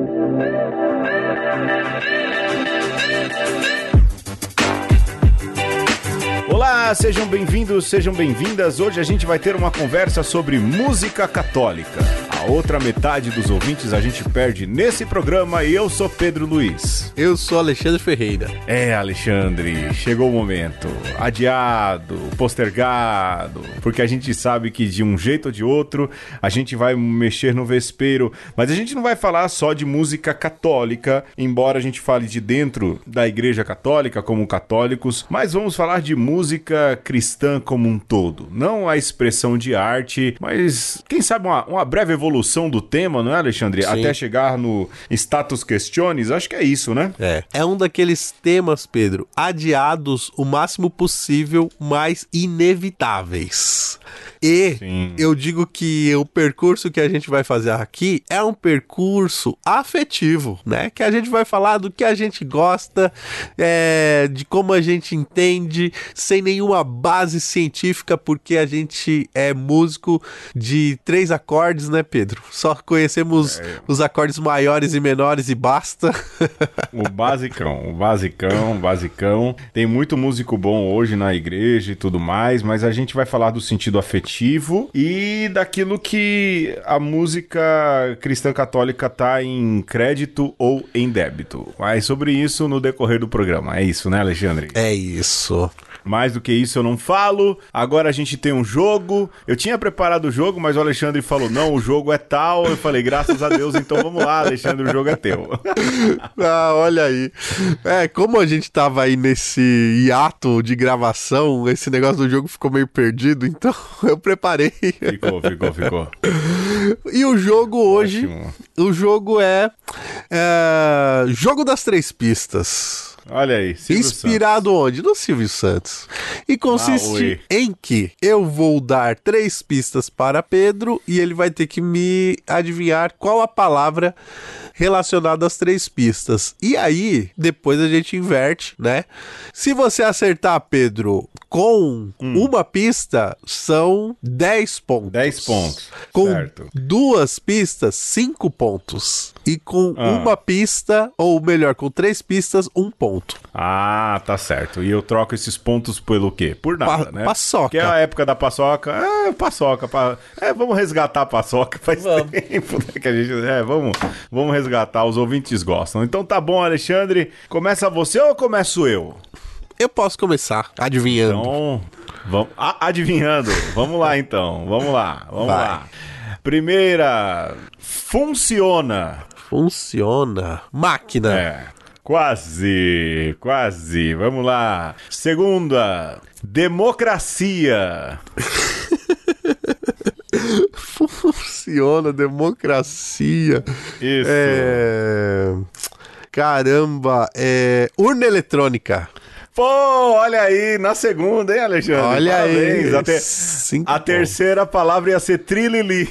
Olá, sejam bem-vindos, sejam bem-vindas. Hoje a gente vai ter uma conversa sobre música católica. A outra metade dos ouvintes a gente perde nesse programa e eu sou Pedro Luiz. Eu sou Alexandre Ferreira. Alexandre, chegou o momento. Adiado, postergado, porque a gente sabe que de um jeito ou de outro a gente vai mexer no vespeiro, mas a gente não vai falar só de música católica, embora a gente fale de dentro da Igreja Católica como católicos, mas vamos falar de música cristã como um todo. Não a expressão de arte, mas quem sabe uma breve evolução do tema, não é, Alexandre? Sim. Até chegar no status questiones, acho que é isso, né? É um daqueles temas, Pedro, adiados o máximo possível, mas inevitáveis. E Sim. Eu digo que o percurso que a gente vai fazer aqui é um percurso afetivo, né? Que a gente vai falar do que a gente gosta, de como a gente entende, sem nenhuma base científica, porque a gente é músico de 3 acordes, né, Pedro? Só conhecemos os acordes maiores e menores e basta. O basicão. Tem muito músico bom hoje na igreja e tudo mais, mas a gente vai falar do sentido afetivo e daquilo que a música cristã católica tá em crédito ou em débito. Mas sobre isso no decorrer do programa. É isso, né, Alexandre? É isso. Mais do que isso eu não falo. Agora a gente tem um jogo. Eu tinha preparado o jogo, mas o Alexandre falou, não, o jogo é tal. Eu falei, graças a Deus, então vamos lá, Alexandre, o jogo é teu. Olha aí. Como a gente tava aí nesse hiato de gravação, esse negócio do jogo ficou meio perdido, então eu preparei. Ficou. E o jogo hoje, Ótimo. o jogo é Jogo das 3 pistas. Olha aí, Silvio Inspirado Santos. onde? No Silvio Santos. E consiste oi. em que eu vou dar 3 pistas para Pedro e ele vai ter que me adivinhar qual a palavra relacionada às 3 pistas. E aí, depois a gente inverte, né? Se você acertar, Pedro, com uma pista, são 10 pontos. 10 pontos, Com certo. 2 pistas, 5 pontos. E com uma pista, ou melhor, com 3 pistas, 1 ponto. Ah, tá certo. E eu troco esses pontos pelo quê? Por nada, né? Paçoca. Que é a época da paçoca. Paçoca. Vamos resgatar a paçoca. Faz tempo, né, que a gente... vamos resgatar. Os ouvintes gostam. Então tá bom, Alexandre. Começa você ou começo eu? Eu posso começar adivinhando. Então, vamos... adivinhando. Vamos lá, então. Vamos lá. Primeira. Funciona. Máquina. Quase. Vamos lá. Segunda. Democracia. Funciona, democracia. Isso. Caramba, urna eletrônica. Pô, olha aí, na segunda, hein, Alexandre? Olha parabéns. aí. A terceira palavra ia ser trilili.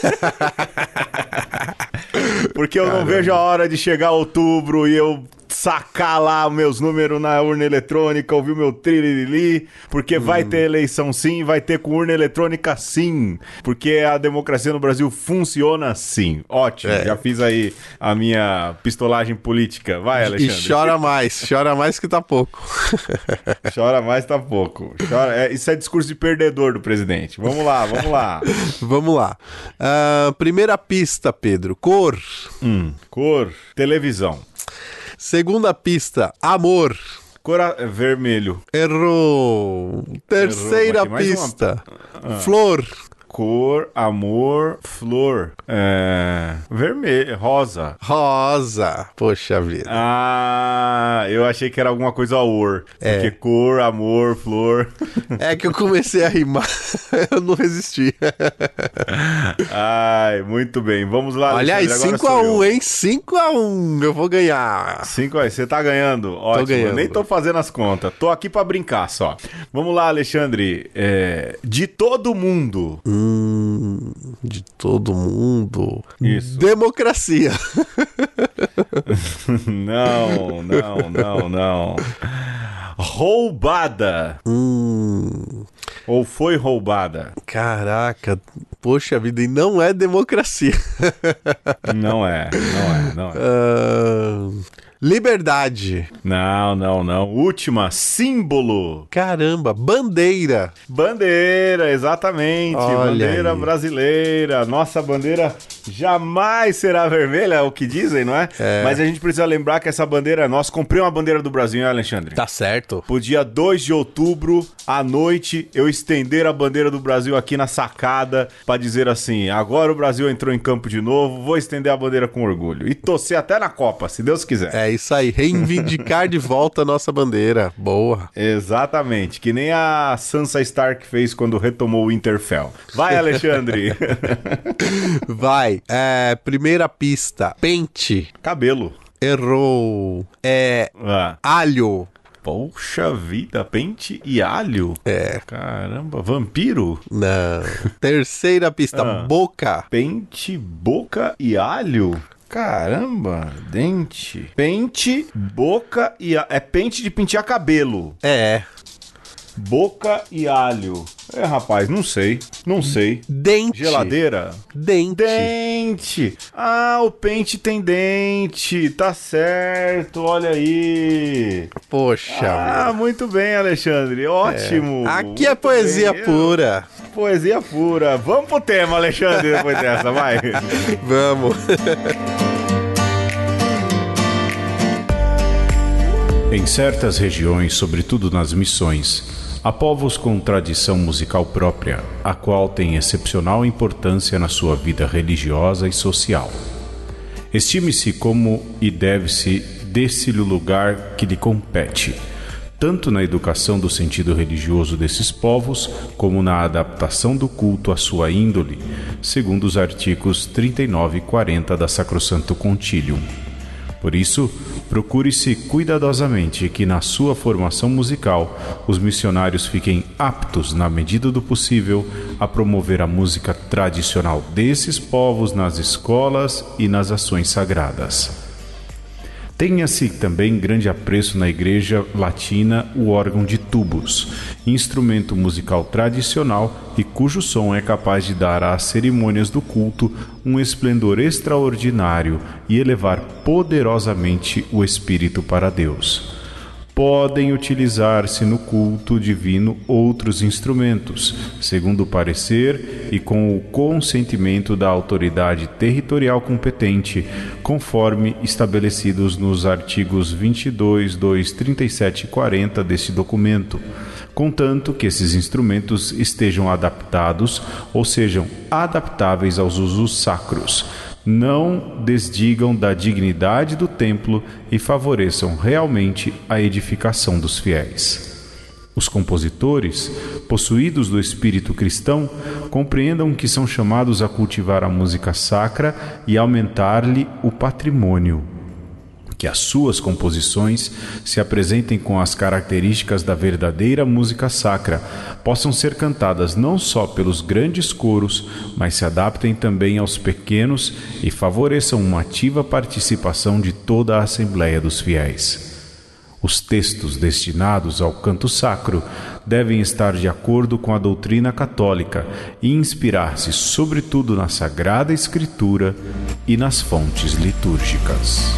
Porque eu não vejo a hora de chegar outubro e eu sacar lá meus números na urna eletrônica, ouvir o meu trilili, porque vai ter eleição sim, vai ter com urna eletrônica sim, porque a democracia no Brasil funciona sim. Ótimo, já fiz aí a minha pistolagem política. Vai, Alexandre. E chora mais que tá pouco. Chora mais, tá pouco. Isso é discurso de perdedor do presidente. Vamos lá. Vamos lá. Primeira pista, Pedro. Cor. Cor. Televisão. Segunda pista. Amor. Cor vermelho. Errou. Terceira Errou, mais pista. Flor. Cor, amor, flor. Vermelho, rosa. Poxa vida. Ah, eu achei que era alguma coisa or. Porque cor, amor, flor. É que eu comecei a rimar. Eu não resisti. Ai, muito bem. Vamos lá, olha aí, Alexandre, 5-1, hein? 5-1. Eu vou ganhar. 5 aí, você tá ganhando. Ótimo. Ganhando. Eu nem tô fazendo as contas. Tô aqui pra brincar só. Vamos lá, Alexandre. De todo mundo. De todo mundo. Isso. Democracia. Não. Roubada. Ou foi roubada. Caraca. Poxa vida, e não é democracia. Não é. Liberdade. Não. Última, símbolo. Caramba, bandeira. Bandeira, exatamente. Olha bandeira aí. brasileira. Nossa bandeira jamais será vermelha, é o que dizem, não é? Mas a gente precisa lembrar que essa bandeira é nossa. Comprei uma bandeira do Brasil, hein, Alexandre? Tá certo. Pro dia 2 de outubro, à noite, eu estender a bandeira do Brasil aqui na sacada pra dizer assim, agora o Brasil entrou em campo de novo, vou estender a bandeira com orgulho. E torcer até na Copa, se Deus quiser. É isso aí, reivindicar de volta a nossa bandeira. Boa. Exatamente, que nem a Sansa Stark fez quando retomou o Winterfell. Vai, Alexandre! Vai. Primeira pista. Pente. Cabelo. Errou. Ah. Alho. Poxa vida, pente e alho? Caramba, vampiro? Não. Terceira pista. Boca. Pente, boca e alho? Caramba, dente. Pente, boca e alho. É pente de pentear cabelo. Boca e alho. Rapaz, não sei. Dente. Geladeira? Dente. Ah, o pente tem dente. Tá certo, olha aí. Poxa. Muito bem, Alexandre. Ótimo. Aqui é poesia pura. Poesia pura. Vamos pro tema, Alexandre, depois dessa, vai. Vamos. Em certas regiões, sobretudo nas missões, há povos com tradição musical própria, a qual tem excepcional importância na sua vida religiosa e social. Estime-se como e deve-se desse-lhe o lugar que lhe compete, tanto na educação do sentido religioso desses povos, como na adaptação do culto à sua índole, segundo os artigos 39 e 40 da Sacrosanto Concilium. Por isso, procure-se cuidadosamente que na sua formação musical os missionários fiquem aptos, na medida do possível, a promover a música tradicional desses povos nas escolas e nas ações sagradas. Tenha-se também grande apreço na Igreja Latina o órgão de tubos, instrumento musical tradicional e cujo som é capaz de dar às cerimônias do culto um esplendor extraordinário e elevar poderosamente o espírito para Deus. Podem utilizar-se no culto divino outros instrumentos, segundo o parecer e com o consentimento da autoridade territorial competente, conforme estabelecidos nos artigos 22, 2, 37 e 40 deste documento, contanto que esses instrumentos estejam adaptados ou sejam adaptáveis aos usos sacros, não desdigam da dignidade do templo e favoreçam realmente a edificação dos fiéis. Os compositores, possuídos do espírito cristão, compreendam que são chamados a cultivar a música sacra e aumentar-lhe o patrimônio. Que as suas composições se apresentem com as características da verdadeira música sacra, possam ser cantadas não só pelos grandes coros, mas se adaptem também aos pequenos e favoreçam uma ativa participação de toda a Assembleia dos Fiéis. Os textos destinados ao canto sacro devem estar de acordo com a doutrina católica e inspirar-se sobretudo na Sagrada Escritura e nas fontes litúrgicas.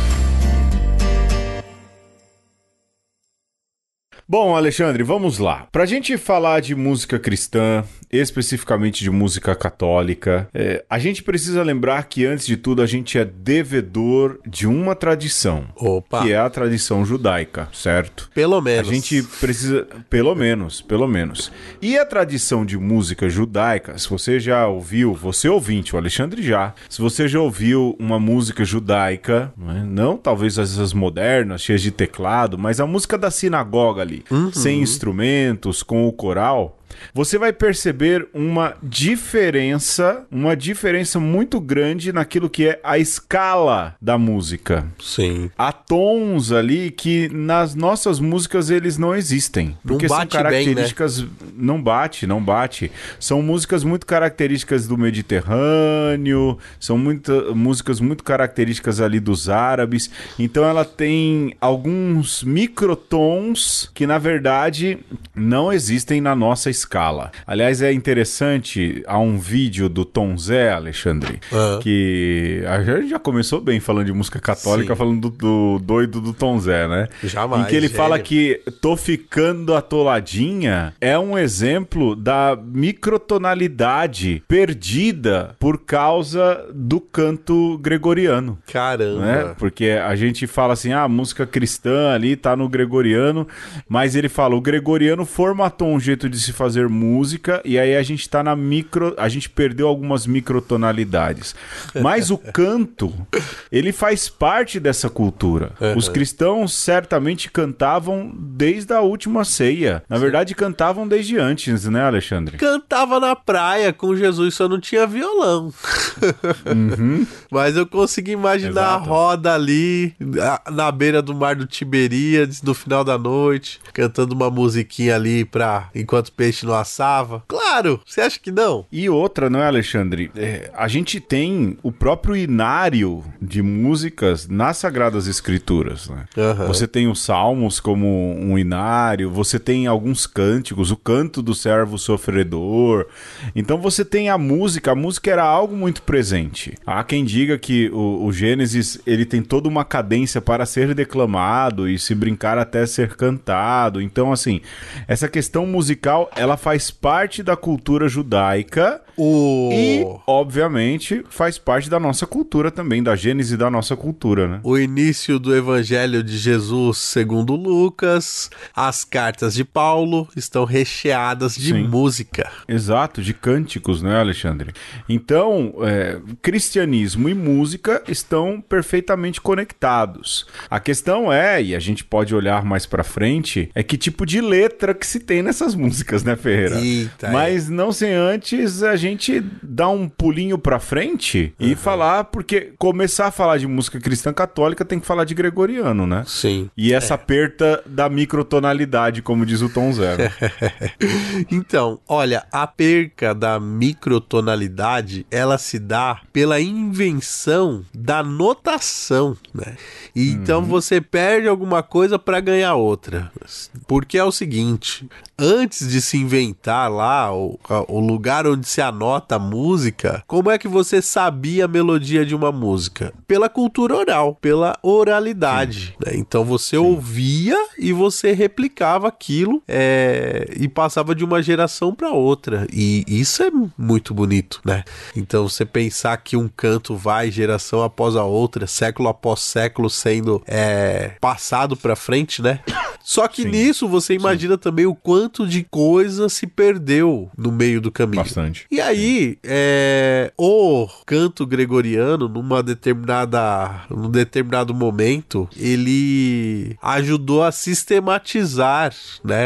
Bom, Alexandre, vamos lá. Pra gente falar de música cristã, especificamente de música católica, a gente precisa lembrar que, antes de tudo, a gente é devedor de uma tradição. Opa. Que é a tradição judaica, certo? Pelo menos. A gente precisa... Pelo menos. E a tradição de música judaica, se você já ouviu, você ouvinte, o Alexandre já, se você já ouviu uma música judaica, não talvez essas modernas, cheias de teclado, mas a música da sinagoga ali, sem instrumentos, com o coral, você vai perceber uma diferença muito grande naquilo que é a escala da música. Sim. Há tons ali que nas nossas músicas eles não existem. Porque Não são bate características... bem, né? Não bate. São músicas muito características do Mediterrâneo, são músicas muito características ali dos árabes. Então ela tem alguns microtons que, na verdade, não existem na nossa escala escala. Aliás, é interessante, há um vídeo do Tom Zé, Alexandre, que a gente já começou bem falando de música católica, falando do doido do Tom Zé, né? Jamais. Em que ele fala que Tô Ficando Atoladinha é um exemplo da microtonalidade perdida por causa do canto gregoriano. Caramba. Né? Porque a gente fala assim, a música cristã ali tá no gregoriano, mas ele fala, o gregoriano formatou um jeito de se fazer música e aí a gente tá a gente perdeu algumas microtonalidades. Mas o canto, ele faz parte dessa cultura. Os cristãos certamente cantavam desde a última ceia. Na verdade, cantavam desde antes, né, Alexandre? Cantava na praia com Jesus, só não tinha violão. Mas eu consegui imaginar a roda ali, na beira do mar do Tiberíades, no final da noite, cantando uma musiquinha ali enquanto o peixe não assava. Claro, você acha que não? E outra, não é, Alexandre? A gente tem o próprio inário de músicas nas Sagradas Escrituras, né? Você tem os Salmos como um inário, você tem alguns cânticos, o canto do servo sofredor. Então você tem a música era algo muito presente. Há quem diga que o Gênesis, ele tem toda uma cadência para ser declamado e, se brincar, até ser cantado. Então, assim, essa questão musical, ela faz parte da cultura judaica e, obviamente, faz parte da nossa cultura também, da Gênese da nossa cultura, né? O início do Evangelho de Jesus segundo Lucas, as cartas de Paulo estão recheadas de música. Exato, de cânticos, né, Alexandre? Então, cristianismo e música estão perfeitamente conectados. A questão e a gente pode olhar mais pra frente, é que tipo de letra que se tem nessas músicas, né, Ferreira? Eita, mas não sem antes a gente dar um pulinho pra frente e falar, porque começar a falar de música cristã católica tem que falar de gregoriano, né? Sim. E essa perda da microtonalidade, como diz o Tom Zero. Então, olha, a perca da microtonalidade, ela se dá pela invenção da notação, né? E então você perde alguma coisa para ganhar outra. Porque é o seguinte, antes de se inventar lá o lugar onde se anota a música, como é que você sabia a melodia de uma música? Pela cultura oral, pela oralidade, né? Então você ouvia e você replicava aquilo e passava de uma geração para outra. E isso é muito bonito, né? Então você pensar que um canto vai geração após a outra, século após século sendo passado para frente, né? Só que nisso você imagina também o quanto de coisa se perdeu no meio do caminho. Bastante. E aí, o canto gregoriano, num determinado momento, ele ajudou a sistematizar, né,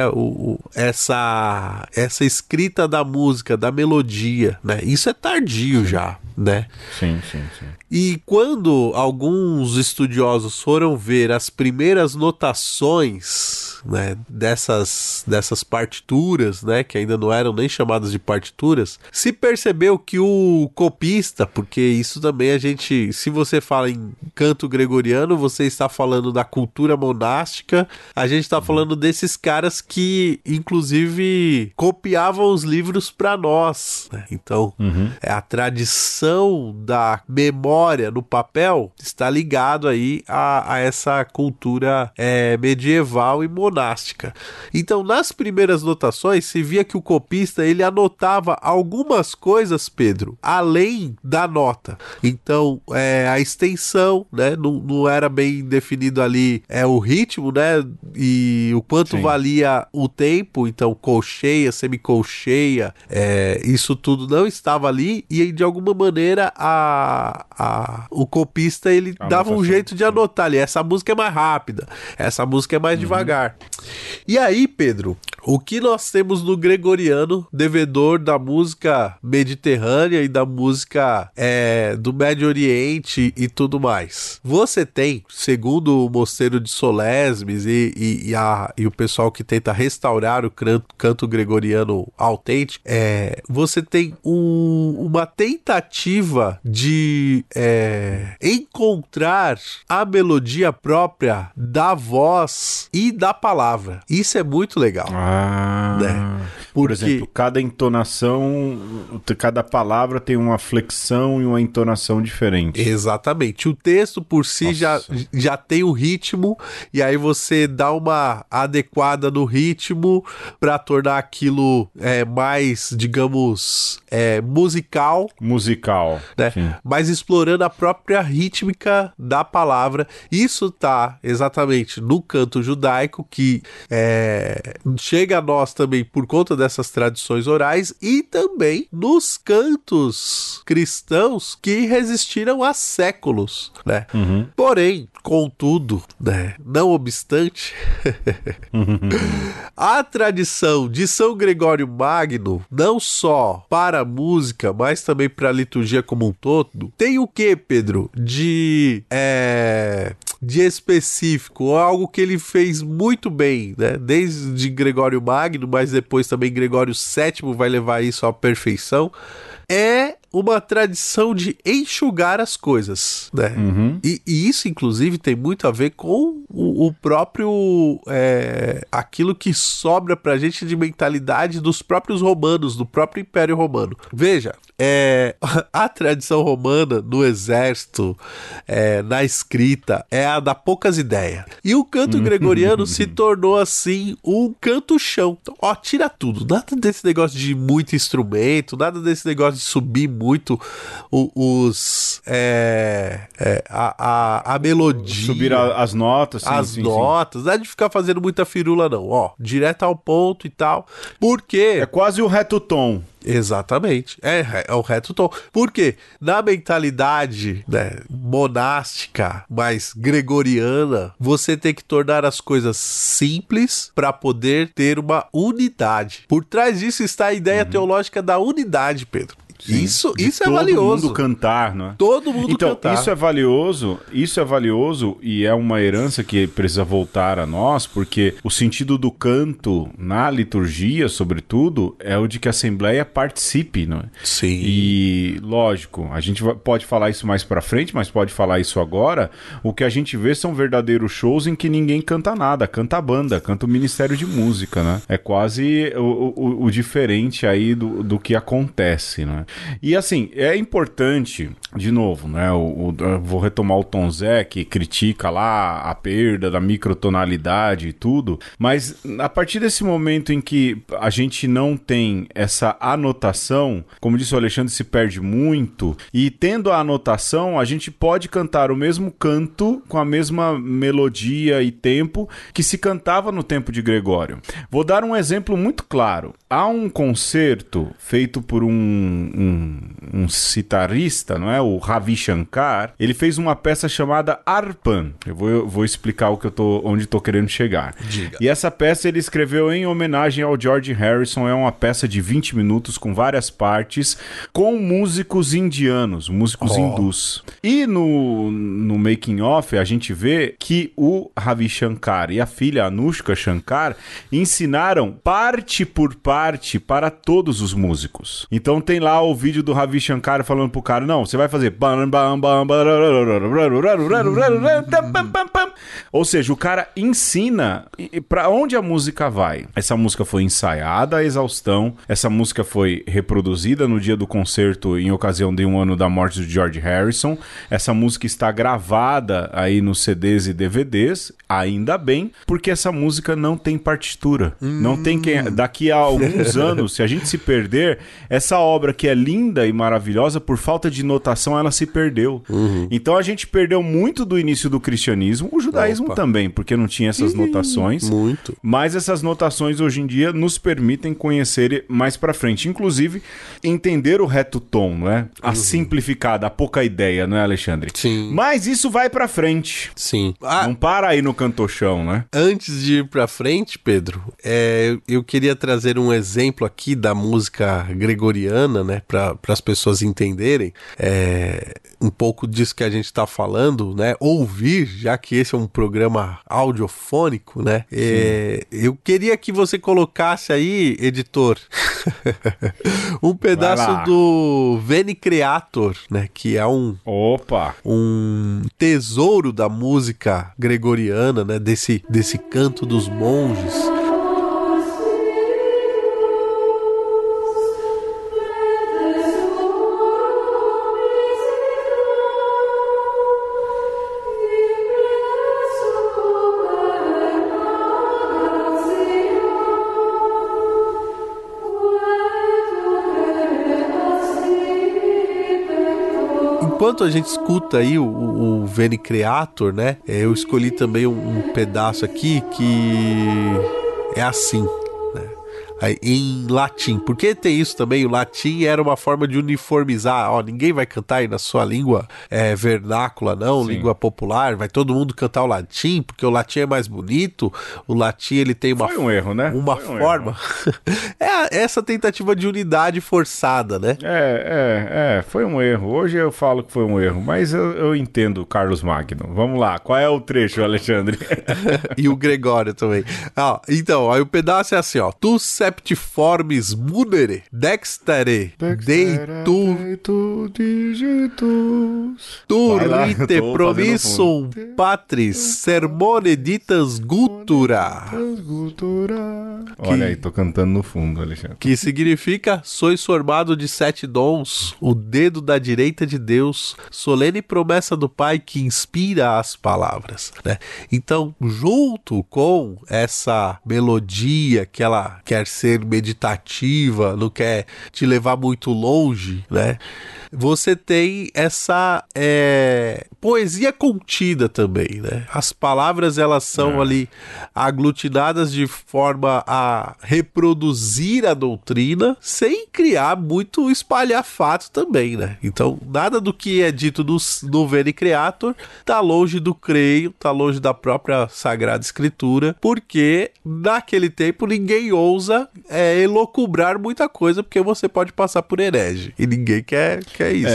essa escrita da música, da melodia, né? Isso é tardio já, né? Sim. E quando alguns estudiosos foram ver as primeiras notações, né, dessas partituras, né, que ainda não eram nem chamadas de partituras, se percebeu que o copista, porque isso também se você fala em canto gregoriano, você está falando da cultura monástica, a gente está falando desses caras que, inclusive, copiavam os livros para nós, né? Então, a tradição da memória no papel está ligado aí a essa cultura medieval e monástica. Então, nas primeiras notações, se via que o copista, ele anotava algumas coisas, Pedro, além da nota. Então, a extensão, né, não era bem definido ali o ritmo, né, e o quanto valia o tempo. Então, colcheia, semicolcheia, isso tudo não estava ali, e de alguma maneira o copista, ele dava um jeito de anotar ali, essa música é mais rápida, essa música é mais devagar. E aí, Pedro, o que nós temos no gregoriano, devedor da música mediterrânea e da música do Médio Oriente e tudo mais? Você tem, segundo o Mosteiro de Solesmes e o pessoal que tenta restaurar o canto gregoriano autêntico, você tem uma tentativa de encontrar a melodia própria da voz e da palavra. Isso é muito legal. Né? Por exemplo, cada entonação, cada palavra tem uma flexão e uma entonação diferente. Exatamente. O texto por si já tem o ritmo, e aí você dá uma adequada no ritmo para tornar aquilo mais, digamos, musical. Musical, né? Mas explorando a própria rítmica da palavra. Isso tá exatamente no canto judaico, que chega a nós também por conta dessas tradições orais, e também nos cantos cristãos que resistiram há séculos, né? Porém, contudo, né, não obstante, a tradição de São Gregório Magno, não só para a música, mas também para a liturgia como um todo, tem o que, Pedro? De específico, algo que ele fez muito bem, né? Desde Gregório Magno, mas depois também Gregório VII vai levar isso à perfeição. É uma tradição de enxugar as coisas, né? E isso, inclusive, tem muito a ver com o próprio aquilo que sobra pra gente de mentalidade dos próprios romanos, do próprio Império Romano. Veja, a tradição romana no exército, na escrita, é a da poucas ideias. E o canto gregoriano se tornou, assim, um canto-chão. Então, tira tudo. Nada desse negócio de muito instrumento, nada desse negócio de subir muito a melodia. Subir as notas. Sim, notas. Nada de ficar fazendo muita firula, não. Direto ao ponto e tal. Porque... é quase o reto tom. Exatamente, é o reto tom. Porque na mentalidade, né, monástica, mais gregoriana, você tem que tornar as coisas simples para poder ter uma unidade. Por trás disso está a ideia teológica da unidade, Pedro. Isso é valioso. Todo mundo cantar, não é? Todo mundo cantar. Então, isso é valioso e é uma herança que precisa voltar a nós, porque o sentido do canto na liturgia, sobretudo, é o de que a Assembleia participe, não é? Sim. E, lógico, a gente pode falar isso mais pra frente, mas pode falar isso agora. O que a gente vê são verdadeiros shows em que ninguém canta nada, canta a banda, canta o Ministério de Música, né? É quase o diferente aí do que acontece, né? E assim, é importante, de novo, né? Eu vou retomar o Tom Zé, que critica lá a perda da microtonalidade e tudo, mas a partir desse momento em que a gente não tem essa anotação, como disse o Alexandre, se perde muito, e tendo a anotação, a gente pode cantar o mesmo canto com a mesma melodia e tempo que se cantava no tempo de Gregório. Vou dar um exemplo muito claro. Há um concerto feito por um citarista, não é? O Ravi Shankar. Ele fez uma peça chamada Arpan. Eu vou explicar onde estou querendo chegar. Diga. E essa peça ele escreveu em homenagem ao George Harrison. É uma peça de 20 minutos com várias partes, com músicos indianos, músicos hindus. E no making of a gente vê que o Ravi Shankar e a filha Anushka Shankar ensinaram parte por parte para todos os músicos. Então tem lá o vídeo do Ravi Shankar falando pro cara, não, você vai fazer... Ou seja, o cara ensina pra onde a música vai. Essa música foi ensaiada à exaustão, essa música foi reproduzida no dia do concerto em ocasião de 1 ano da morte de George Harrison, essa música está gravada aí nos CDs e DVDs, ainda bem, porque essa música não tem partitura. Não tem quem... Daqui a alguns anos, se a gente se perder, essa obra que é linda e maravilhosa, por falta de notação, ela se perdeu. Então a gente perdeu muito do início do cristianismo, o judaísmo também, porque não tinha essas notações. Muito. Mas essas notações hoje em dia nos permitem conhecer mais pra frente. Inclusive, entender o reto tom, não é? A simplificada, a pouca ideia, não é, Alexandre? Sim. Mas isso vai pra frente. Sim. Não para aí no cantochão, né? Antes de ir pra frente, Pedro, eu queria trazer um exemplo aqui da música gregoriana, né? Para as pessoas entenderem um pouco disso que a gente está falando, né? Ouvir, já que esse é um programa audiofônico, né? Eu queria que você colocasse aí, editor, um pedaço do Veni Creator, né? Que é um tesouro da música gregoriana, né? Desse canto dos monges. enquanto a gente escuta aí o Veni Creator, né? Eu escolhi também um pedaço aqui que é assim, né? Em latim, porque tem isso também, o latim era uma forma de uniformizar, ó, ninguém vai cantar aí na sua língua vernácula não, Sim. língua popular, vai todo mundo cantar o latim, porque o latim é mais bonito, o latim ele tem uma... Foi um erro, né? Uma Foi um forma... é essa tentativa de unidade forçada, né? Foi um erro. Hoje eu falo que foi um erro, mas eu entendo o Carlos Magno. Vamos lá, qual é o trecho, Alexandre? E o Gregório também. Então, aí o pedaço é assim, ó. Tu septiformis munere, dextere, deitu digitus. turrite promissum patris sermone ditas gutura. Olha aí, tô cantando no fundo, Alexandre. Que significa, sois formado de 7 dons, o dedo da direita de Deus, solene promessa do Pai que inspira as palavras, né? Então, junto com essa melodia que ela quer ser meditativa, não quer te levar muito longe, né? Você tem essa poesia contida também, né? As palavras, elas são ali aglutinadas de forma a reproduzir a doutrina sem criar muito espalhafato também, né? Então, nada do que é dito no Veni Creator tá longe do creio, tá longe da própria Sagrada Escritura, porque naquele tempo ninguém ousa elocubrar muita coisa, porque você pode passar por herege. E ninguém quer isso.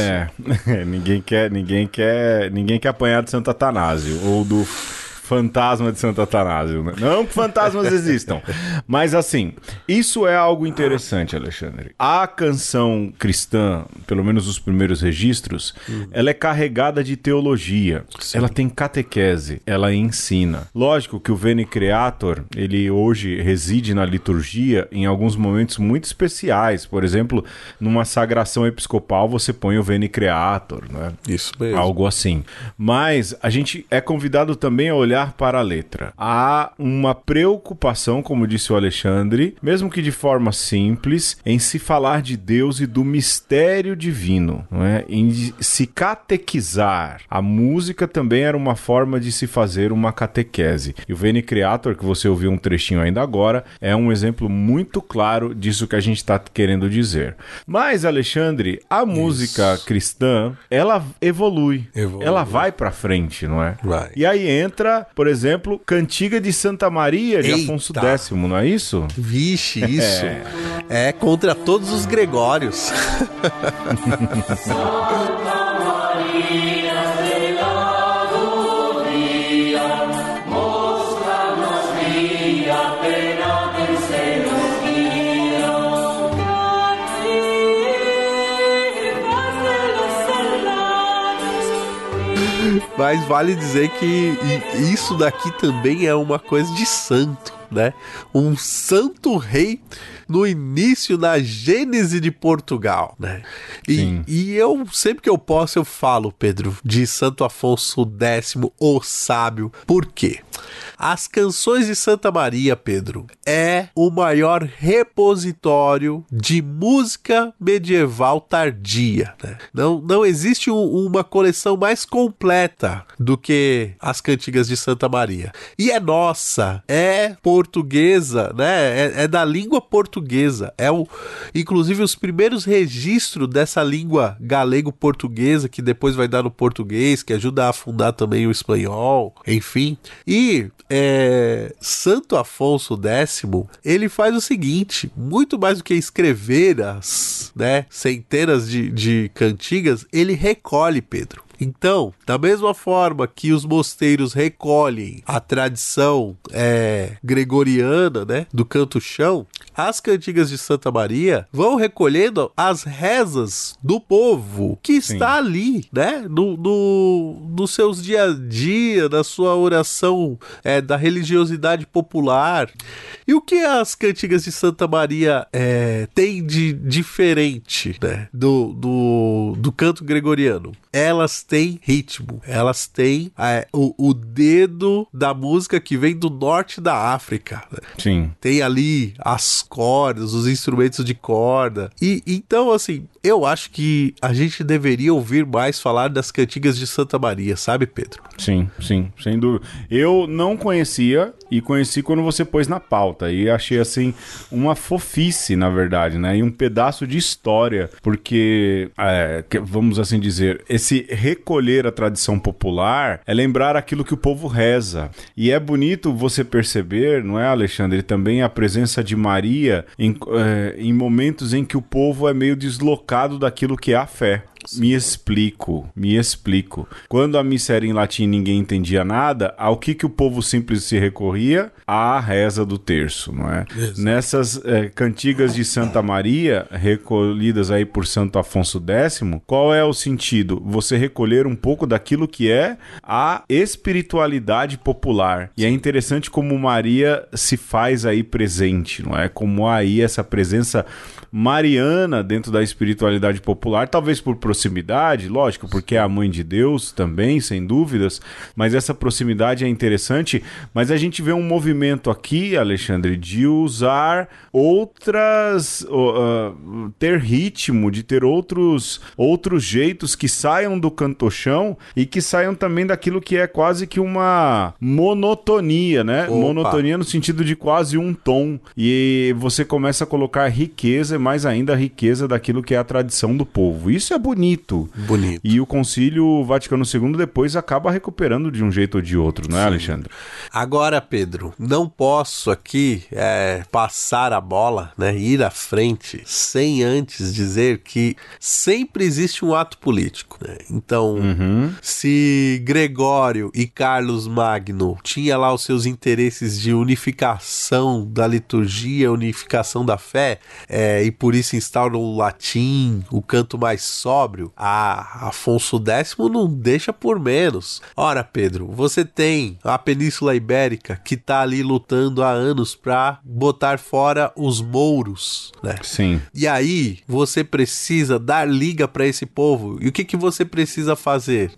Ninguém quer apanhar de Santo Atanásio ou do fantasma de Santo Atanásio, né? Não que fantasmas existam, mas assim, isso é algo interessante, Alexandre. A canção cristã, pelo menos os primeiros registros, ela é carregada de teologia. Sim. Ela tem catequese, ela ensina. Lógico que o Veni Creator, ele hoje reside na liturgia em alguns momentos muito especiais. Por exemplo, numa sagração episcopal você põe o Veni Creator, né? Isso mesmo. Algo assim. Mas a gente é convidado também a olhar para a letra. Há uma preocupação, como disse o Alexandre, mesmo que de forma simples, em se falar de Deus e do mistério divino, não é? Em se catequizar. A música também era uma forma de se fazer uma catequese. E o Veni Creator, que você ouviu um trechinho ainda agora, é um exemplo muito claro disso que a gente está querendo dizer. Mas, Alexandre, a música cristã, ela evolui. Ela vai para frente, não é? Vai. E aí entra, por exemplo, Cantiga de Santa Maria de Afonso X, não é isso? Vixe, isso. É contra todos os Gregórios. Mas vale dizer que isso daqui também é uma coisa de santo, né? Um santo rei no início da Gênese de Portugal, né? E eu, sempre que eu posso, eu falo, Pedro, de Santo Afonso X, o Sábio. Por quê? As canções de Santa Maria, Pedro, é o maior repositório de música medieval tardia, né? Não existe uma coleção mais completa do que as cantigas de Santa Maria. E é nossa, é portuguesa, né? É da língua portuguesa. Inclusive, os primeiros registros dessa língua galego-portuguesa, que depois vai dar no português, que ajuda a fundar também o espanhol, enfim. E Santo Afonso X, ele faz o seguinte, muito mais do que escrever centenas de cantigas, ele recolhe, Pedro. Então, da mesma forma que os mosteiros recolhem a tradição gregoriana, né, do canto-chão, as cantigas de Santa Maria vão recolhendo as rezas do povo que está ali, né, nos seus dia a dia, na sua oração da religiosidade popular. E o que as cantigas de Santa Maria têm de diferente, né, do canto gregoriano? Elas têm ritmo, elas têm o dedo da música que vem do norte da África, né? Sim. Tem ali as cordas, os instrumentos de corda. E então, assim, eu acho que a gente deveria ouvir mais falar das cantigas de Santa Maria, sabe, Pedro? Sim, sem dúvida. Eu não conhecia e conheci quando você pôs na pauta e achei, assim, uma fofice, na verdade, né? E um pedaço de história, porque, vamos assim dizer, esse recolher a tradição popular é lembrar aquilo que o povo reza. E é bonito você perceber, não é, Alexandre, também a presença de Maria em momentos em que o povo é meio deslocado daquilo que é a fé. Me explico. Quando a missa era em latim e ninguém entendia nada, ao que o povo simples se recorria? À reza do terço, não é? Isso. Nessas cantigas de Santa Maria, recolhidas aí por Santo Afonso X, qual é o sentido? Você recolher um pouco daquilo que é a espiritualidade popular. E é interessante como Maria se faz aí presente, não é? Como aí essa presença mariana dentro da espiritualidade popular, talvez por proximidade, lógico, porque é a mãe de Deus também, sem dúvidas, mas essa proximidade é interessante, mas a gente vê um movimento aqui, Alexandre, de usar outras, ter ritmo, de ter outros jeitos que saiam do cantochão e que saiam também daquilo que é quase que uma monotonia, né? Opa. Monotonia no sentido de quase um tom, e você começa a colocar riqueza, mais ainda a riqueza daquilo que é a tradição do povo. Isso é bonito. E o Concílio Vaticano II depois acaba recuperando de um jeito ou de outro, não é, Alexandre? Agora, Pedro, não posso aqui passar a bola, né, ir à frente, sem antes dizer que sempre existe um ato político, né? Então, se Gregório e Carlos Magno tinha lá os seus interesses de unificação da liturgia, unificação da fé, e por isso instauram o latim, o canto mais sóbrio, Afonso X não deixa por menos. Ora, Pedro, você tem a Península Ibérica que tá ali lutando há anos pra botar fora os mouros, né? Sim. E aí, você precisa dar liga pra esse povo. E o que você precisa fazer?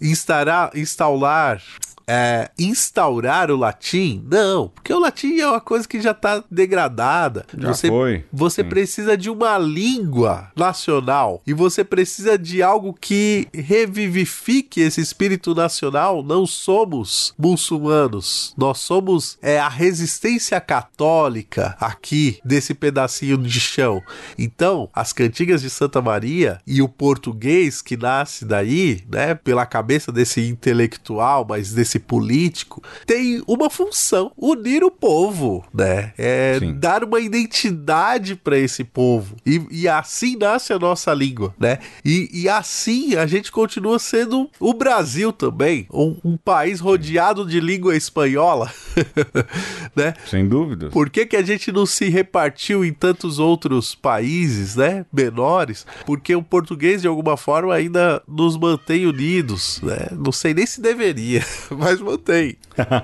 Instaurar o latim? Não, porque o latim é uma coisa que já está degradada. Você precisa de uma língua nacional e você precisa de algo que revivifique esse espírito nacional. Não somos muçulmanos, nós somos a resistência católica aqui desse pedacinho de chão. Então, as cantigas de Santa Maria e o português que nasce daí, né, pela cabeça desse intelectual, mas desse político, tem uma função: unir o povo, né? Dar uma identidade para esse povo. E assim nasce a nossa língua, né? E assim a gente continua sendo o Brasil também, um país rodeado de língua espanhola, né? Sem dúvida. Por que a gente não se repartiu em tantos outros países, né, menores? Porque o português, de alguma forma, ainda nos mantém unidos, né? Não sei nem se deveria, mas mantém.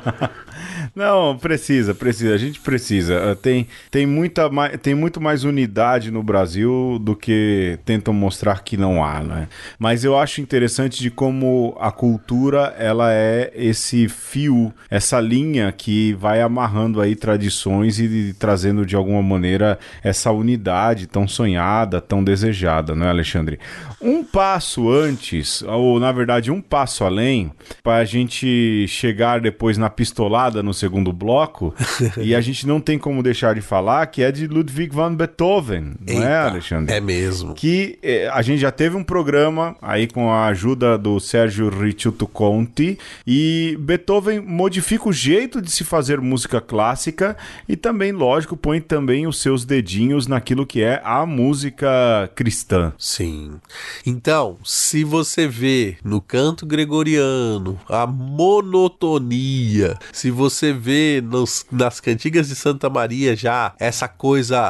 Não, precisa, a gente precisa. Tem muito mais unidade no Brasil do que tentam mostrar que não há, né? Mas eu acho interessante de como a cultura, ela é esse fio, essa linha que vai amarrando aí tradições e trazendo de alguma maneira essa unidade tão sonhada, tão desejada, não é, Alexandre? Um passo antes, ou na verdade um passo além, para a gente chegar depois na pistolada no segundo bloco, e a gente não tem como deixar de falar que é de Ludwig van Beethoven, não é, Alexandre? É mesmo. Que a gente já teve um programa aí com a ajuda do Sérgio Ricciuto Conti, e Beethoven modifica o jeito de se fazer música clássica e também, lógico, põe também os seus dedinhos naquilo que é a música cristã. Sim. Então, se você vê no canto gregoriano a monotonia, se você vê nas cantigas de Santa Maria já essa coisa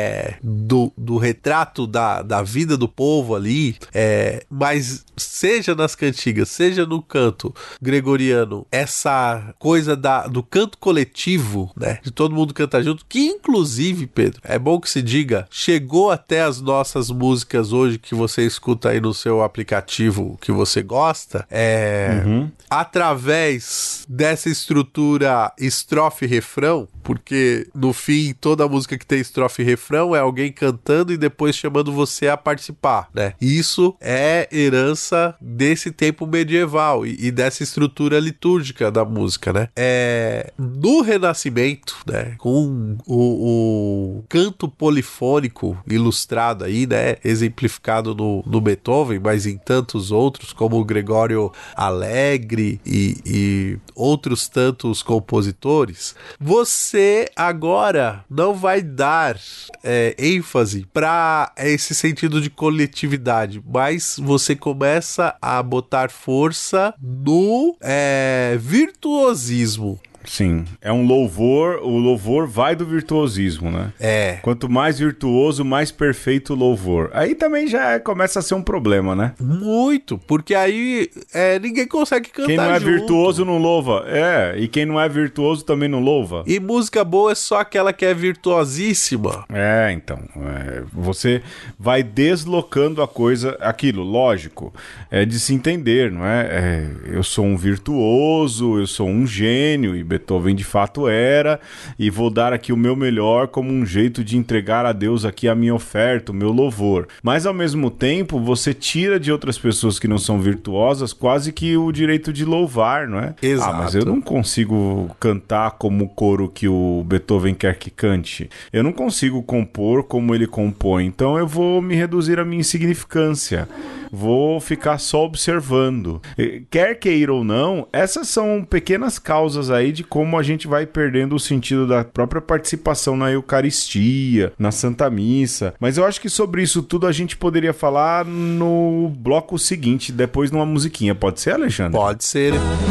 do retrato da vida do povo ali, mas seja nas cantigas, seja no canto gregoriano, essa coisa do canto coletivo, né, de todo mundo cantar junto, que inclusive, Pedro, é bom que se diga, chegou até as nossas músicas hoje que você escuta aí no seu aplicativo que você gosta, através dessa estrutura música estrofe e refrão, porque no fim toda música que tem estrofe e refrão é alguém cantando e depois chamando você a participar, né? Isso é herança desse tempo medieval e dessa estrutura litúrgica da música, né? No Renascimento, né, com o canto polifônico ilustrado aí, né, exemplificado no Beethoven, mas em tantos outros, como o Gregório Alegre e outros tantos compositores, você agora não vai dar ênfase para esse sentido de coletividade, mas você começa a botar força no virtuosismo. Sim, é um louvor, o louvor vai do virtuosismo, né? Quanto mais virtuoso, mais perfeito o louvor. Aí também já começa a ser um problema, né? Muito, porque aí ninguém consegue cantar Quem não é junto. virtuoso não louva. E quem não é virtuoso também não louva. E música boa é só aquela que é virtuosíssima. Então, você vai deslocando a coisa, aquilo, lógico, de se entender, não é? Eu sou um virtuoso, eu sou um gênio, e Beethoven de fato era, e vou dar aqui o meu melhor como um jeito de entregar a Deus aqui a minha oferta, o meu louvor. Mas ao mesmo tempo, você tira de outras pessoas que não são virtuosas quase que o direito de louvar, não é? Exato. Mas eu não consigo cantar como o coro que o Beethoven quer que cante. Eu não consigo compor como ele compõe, então eu vou me reduzir à minha insignificância. Vou ficar só observando. Quer queira ou não, essas são pequenas causas aí de como a gente vai perdendo o sentido da própria participação na Eucaristia, na Santa Missa. Mas eu acho que sobre isso tudo a gente poderia falar no bloco seguinte, depois numa musiquinha. Pode ser, Alexandre? Pode ser.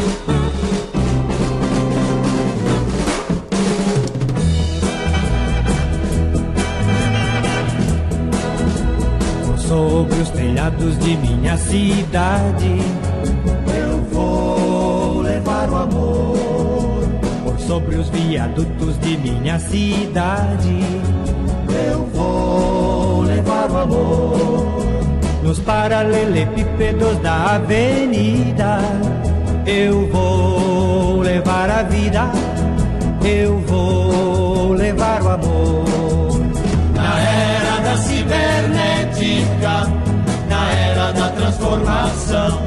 Sobre os telhados de minha cidade eu vou levar o amor. Por sobre os viadutos de minha cidade eu vou levar o amor. Nos paralelepípedos da avenida eu vou levar a vida, eu vou levar o amor. Na era da cibernética, na era da transformação,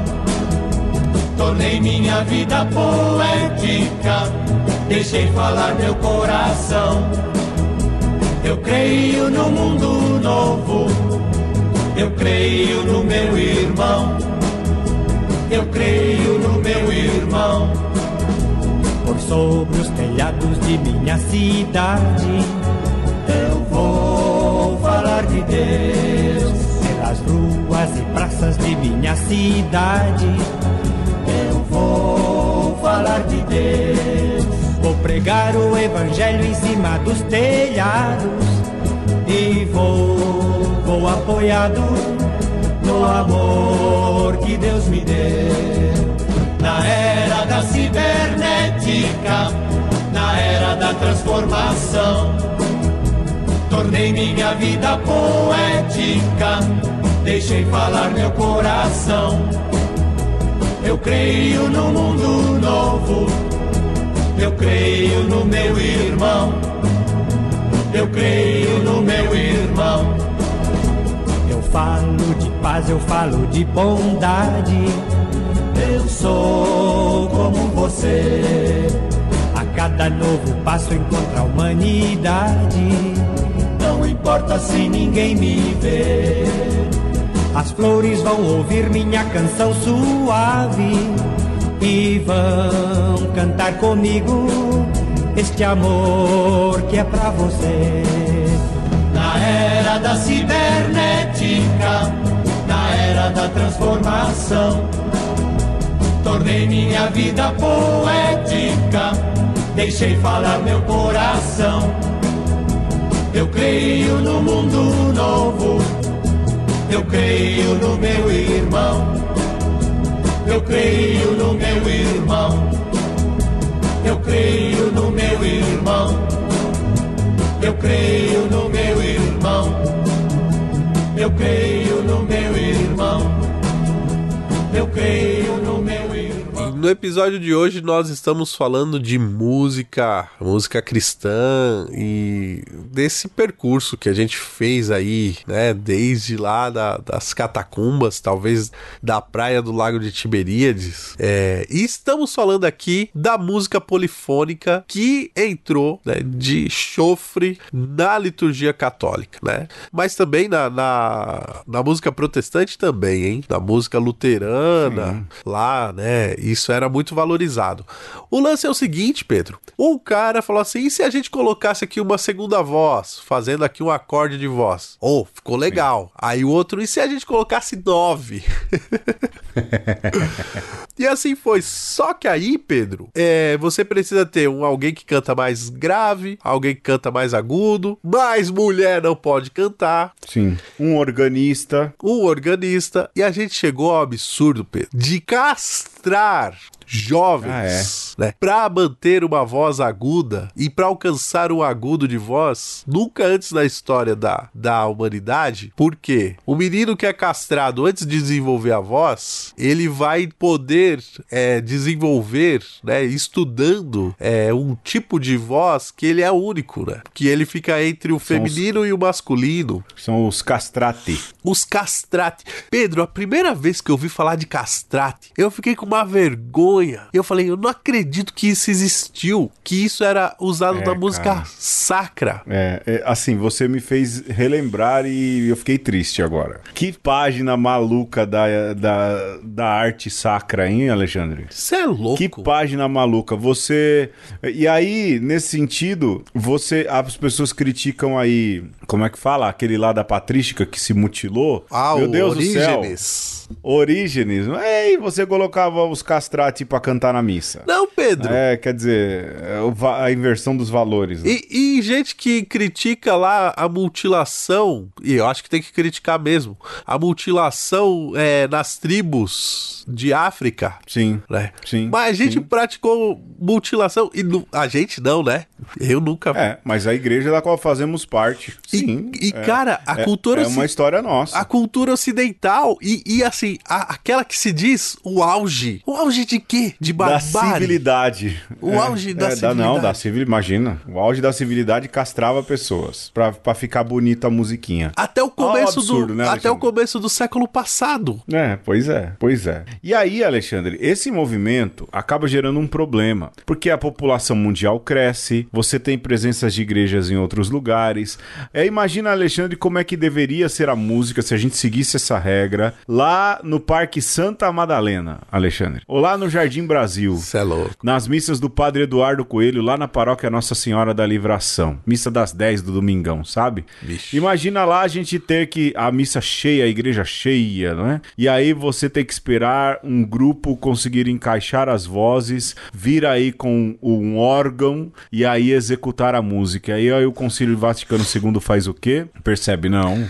tornei minha vida poética, deixei falar meu coração. Eu creio no mundo novo, eu creio no meu irmão, eu creio no meu irmão. Por sobre os telhados de minha cidade eu vou falar de Deus. Pelas ruas e praças de minha cidade eu vou falar de Deus. Vou pregar o evangelho em cima dos telhados e vou apoiado no amor que Deus me deu. Na era da cibernética, na era da transformação, tornei minha vida poética, deixei falar meu coração. Eu creio no mundo novo, eu creio no meu irmão, eu creio no meu irmão. Eu falo de paz, eu falo de bondade, eu sou como você. A cada novo passo encontro a humanidade, não importa se ninguém me vê. As flores vão ouvir minha canção suave e vão cantar comigo este amor que é pra você. Na era da cibernética, na era da transformação, tornei minha vida poética, deixei falar meu coração. Eu creio no mundo novo, eu creio no meu irmão, eu creio no meu irmão, eu creio no meu irmão, eu creio no meu irmão, eu creio no meu irmão, eu creio no meu irmão. No No episódio de hoje nós estamos falando de música cristã e desse percurso que a gente fez aí, né, desde lá das catacumbas, talvez da praia do Lago de Tiberíades, e estamos falando aqui da música polifônica que entrou, né, de chofre na liturgia católica, né, mas também na música protestante também, hein, na música luterana, lá, né, isso era muito valorizado. O lance é o seguinte, Pedro, um cara falou assim, e se a gente colocasse aqui uma segunda voz, fazendo aqui um acorde de voz? Ficou legal. Aí o outro, e se a gente colocasse 9? E assim foi. Só que aí, Pedro, você precisa ter alguém que canta mais grave, alguém que canta mais agudo, mais mulher não pode cantar. Sim. Um organista, e a gente chegou ao absurdo, Pedro, de castrar jovens, né, pra manter uma voz aguda e pra alcançar um agudo de voz nunca antes na história da humanidade, porque o menino que é castrado antes de desenvolver a voz, ele vai poder desenvolver, né, estudando um tipo de voz que ele é único, né, que ele fica entre o feminino e o masculino. São os castrati. Os castrati. Pedro, a primeira vez que eu ouvi falar de castrati, eu fiquei com uma vergonha. Eu falei, eu não acredito que isso existiu, que isso era usado na música sacra. Assim, você me fez relembrar e eu fiquei triste agora. Que página maluca da arte sacra, hein, Alexandre? Você é louco. Que página maluca. Você... E aí, nesse sentido, as pessoas criticam aí, como é que fala? Aquele lá da patrística que se mutilou. Meu Deus do céu. Orígenes. E você colocava os castrati pra cantar na missa. Não, Pedro. Quer dizer, a inversão dos valores. Né? E gente que critica lá a mutilação, e eu acho que tem que criticar mesmo, a mutilação nas tribos de África. Sim, né? Sim. Mas a gente praticou mutilação, e a gente não, né? Eu nunca... mas a igreja da qual fazemos parte. Sim. Cara, a cultura... É uma história nossa. A cultura ocidental, e assim, aquela que se diz o auge. O auge de quê? De barbárie. Da civilidade. O auge da civilidade. Imagina. O auge da civilidade castrava pessoas pra ficar bonita a musiquinha. Até o começo absurdo, né, até o começo do século passado. Pois é. E aí, Alexandre, esse movimento acaba gerando um problema, porque a população mundial cresce, você tem presenças de igrejas em outros lugares. Imagina, Alexandre, como é que deveria ser a música se a gente seguisse essa regra lá no Parque Santa Madalena, Alexandre. Ou lá no Jardim Brasil. Isso é louco. Nas missas do Padre Eduardo Coelho, lá na paróquia Nossa Senhora da Livração. Missa das 10 do domingão, sabe? Vixe. Imagina lá a gente ter a missa cheia, a igreja cheia, não é? E aí você ter que esperar um grupo conseguir encaixar as vozes, vir aí com um órgão e aí executar a música. Aí o Concílio Vaticano II faz o quê? Percebe? Não.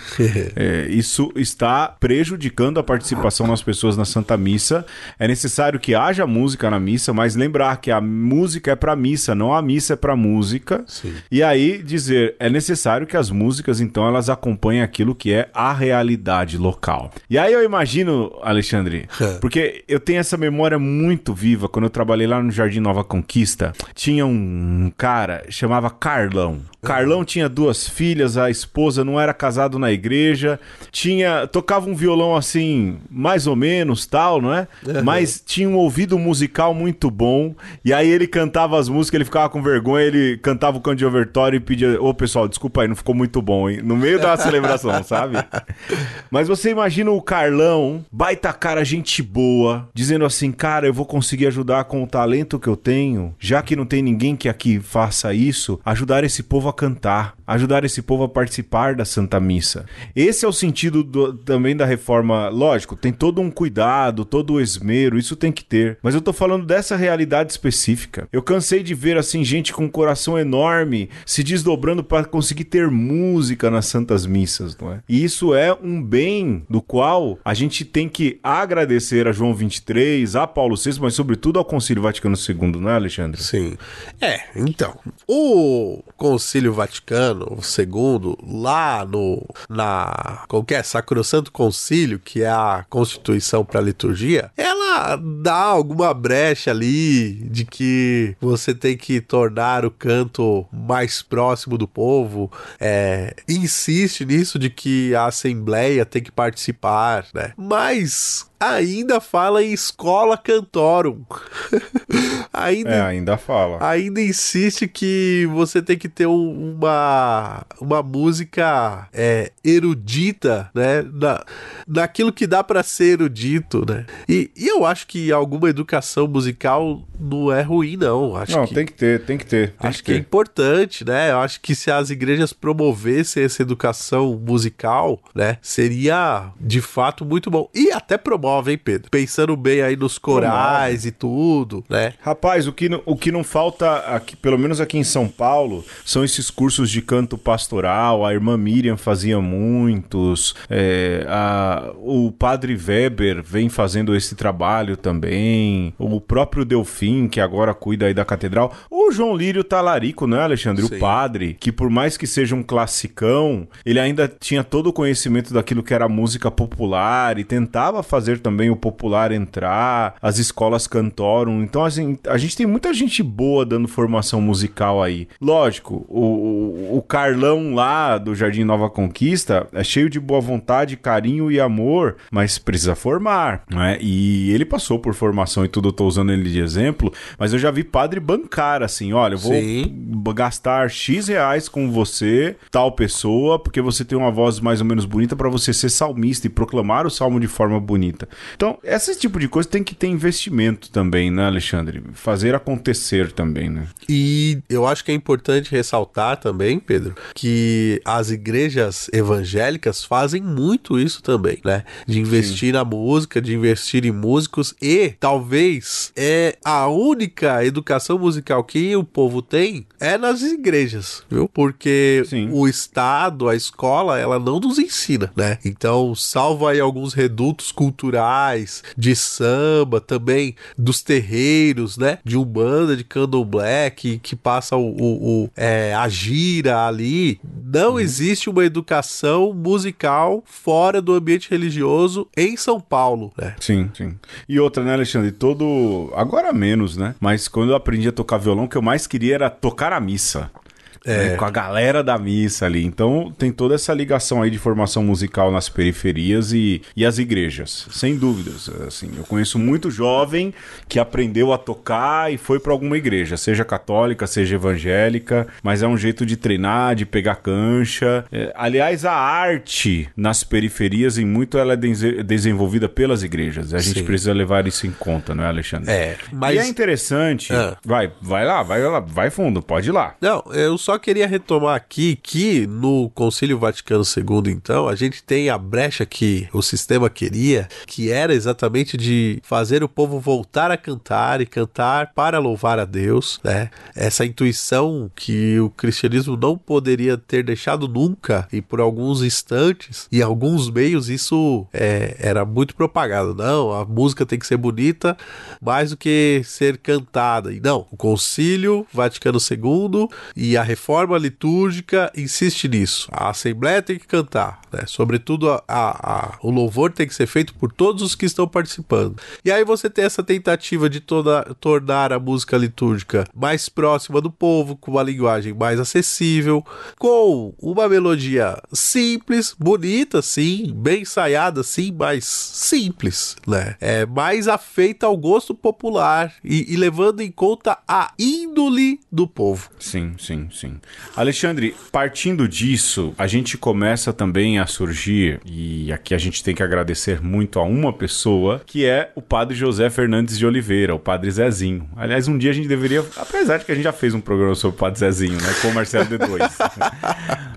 Isso está prejudicando a participação das pessoas na Santa Missa. É necessário que haja música na missa, mas lembrar que a música é pra missa, não a missa é pra música. Sim. E aí dizer, é necessário que as músicas, então, elas acompanhem aquilo que é a realidade local. E aí eu imagino, Alexandre, porque eu tenho essa memória muito viva, quando eu trabalhei lá no Jardim Nova Conquista, tinha um cara, chamava Carlão. Carlão tinha 2 filhas, a esposa não era casado na igreja, tocava um violão assim, mais ou menos, tal, não é? Mas tinha um ouvido musical muito bom, e aí ele cantava as músicas, ele ficava com vergonha, ele cantava o canto de overtório e pedia, pessoal, desculpa aí, não ficou muito bom, hein? No meio da celebração, sabe? Mas você imagina o Carlão, baita cara, gente boa, dizendo assim, cara, eu vou conseguir ajudar com o talento que eu tenho, já que não tem ninguém que aqui faça isso, ajudar esse povo a cantar, ajudar esse povo a participar da Santa Missa. Esse é o sentido também da reforma. Lógico, tem todo um cuidado, todo o esmero, isso tem que ter. Mas eu tô falando dessa realidade específica. Eu cansei de ver, assim, gente com um coração enorme se desdobrando para conseguir ter música nas Santas Missas, não é? E isso é um bem do qual a gente tem que agradecer a João 23, a Paulo VI, mas sobretudo ao Concílio Vaticano II, não é, Alexandre? Sim. Então, o Concílio Vaticano Vaticano II, lá na qualquer Sacrosanto Concílio, que é a Constituição para a liturgia, ela dá alguma brecha ali de que você tem que tornar o canto mais próximo do povo, insiste nisso de que a Assembleia tem que participar, né? Mas ainda fala em escola cantorum. Ainda fala. Ainda insiste que você tem que ter uma música erudita, né? Naquilo que dá pra ser erudito, né? E eu acho que alguma educação musical não é ruim, não. Tem que ter. Acho que é importante, né? Eu acho que se as igrejas promovessem essa educação musical, né? Seria, de fato, muito bom. E até promove, hein, Pedro? Pensando bem aí nos corais e tudo, né? Rapaz, o que não falta, aqui, pelo menos aqui em São Paulo, são esses cursos de canto pastoral. A irmã Miriam fazia muitos. O padre Weber vem fazendo esse trabalho também. O próprio Delfim, que agora cuida aí da catedral. O João Lírio Talarico, né, Alexandre? Sim. O padre, que por mais que seja um classicão, ele ainda tinha todo o conhecimento daquilo que era música popular e tentava fazer também o popular entrar, as escolas cantorum. Então, assim, a gente tem muita gente boa dando formação musical aí. Lógico, o Carlão lá do Jardim Nova Conquista é cheio de boa vontade, carinho e amor, mas precisa formar, né? E ele passou por formação e tudo, eu tô usando ele de exemplo, mas eu já vi padre bancar assim, olha, eu vou gastar X reais com você, tal pessoa, porque você tem uma voz mais ou menos bonita para você ser salmista e proclamar o salmo de forma bonita. Então, esse tipo de coisa tem que ter investimento também, né, Alexandre? Fazer acontecer também, né? E eu acho que é importante ressaltar também, Pedro, que as igrejas evangélicas fazem muito isso também, né? De investir na música, de investir em músicos e talvez a única educação musical que o povo tem é nas igrejas, viu? Porque o Estado, a escola, ela não nos ensina, né? Então, salvo aí alguns redutos culturais, de samba, também dos terreiros, né? De umbanda, de candomblé, que passa a gira ali. Não existe uma educação musical fora do ambiente religioso em São Paulo, né? Sim. E outra, né, Alexandre? Agora menos, né? Mas quando eu aprendi a tocar violão, o que eu mais queria era tocar a missa. Com a galera da missa ali. Então tem toda essa ligação aí de formação musical nas periferias e as igrejas, sem dúvidas. Assim, eu conheço muito jovem que aprendeu a tocar e foi para alguma igreja, seja católica, seja evangélica, mas é um jeito de treinar, de pegar cancha. Aliás, a arte nas periferias, em muito, ela é desenvolvida pelas igrejas. A gente precisa levar isso em conta, não é, Alexandre? Mas... E é interessante... Vai lá, vai fundo, pode ir lá. Não, eu só queria retomar aqui que no Concílio Vaticano II, então, a gente tem a brecha que o sistema queria, que era exatamente de fazer o povo voltar a cantar e cantar para louvar a Deus, né? Essa intuição que o cristianismo não poderia ter deixado nunca, e por alguns instantes, e alguns meios, isso era muito propagado. Não, a música tem que ser bonita mais do que ser cantada. E não, o Concílio Vaticano II e a reforma litúrgica insiste nisso. A Assembleia tem que cantar, né? Sobretudo o louvor tem que ser feito por todos os que estão participando. E aí você tem essa tentativa de tornar a música litúrgica mais próxima do povo, com uma linguagem mais acessível, com uma melodia simples, bonita, sim, bem ensaiada, sim, mas simples, né? Mais afeita ao gosto popular e levando em conta a índole do povo. Sim. Alexandre, partindo disso, a gente começa também a surgir, e aqui a gente tem que agradecer muito a uma pessoa, que é o padre José Fernandes de Oliveira, o padre Zezinho. Aliás, um dia a gente deveria, apesar de que a gente já fez um programa sobre o padre Zezinho, né, com o Marcelo D2.